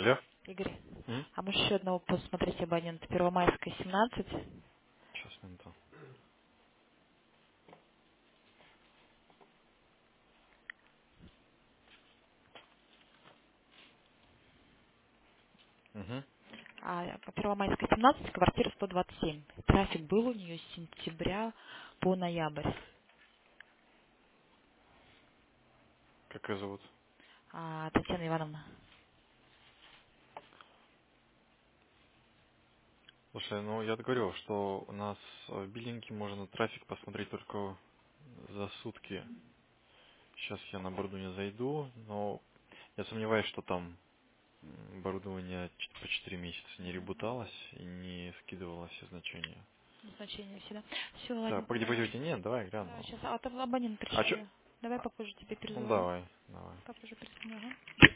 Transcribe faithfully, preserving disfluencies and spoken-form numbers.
Алло? Игорь, М? а можешь еще одного посмотреть абонента? Первомайская, семнадцать. Сейчас, минуту. Угу. А по Первомайской, семнадцать, квартира сто двадцать семь. Трафик был у нее с сентября по ноябрь. Как ее зовут? А, Татьяна Ивановна. Слушай, ну я говорю, что у нас в биллинге можно трафик посмотреть только за сутки. Сейчас я на оборудование зайду, но я сомневаюсь, что там м, оборудование ч- по четыре месяца не ребуталось и не скидывало все значения. Значение всегда. Все, Так, ладненько, погоди, давай. погоди, нет, давай Да, гляну. сейчас, а там абонент А пришел. что? Давай попозже тебе Ну перезвоню. давай, давай. Попозже перезвоню, ага.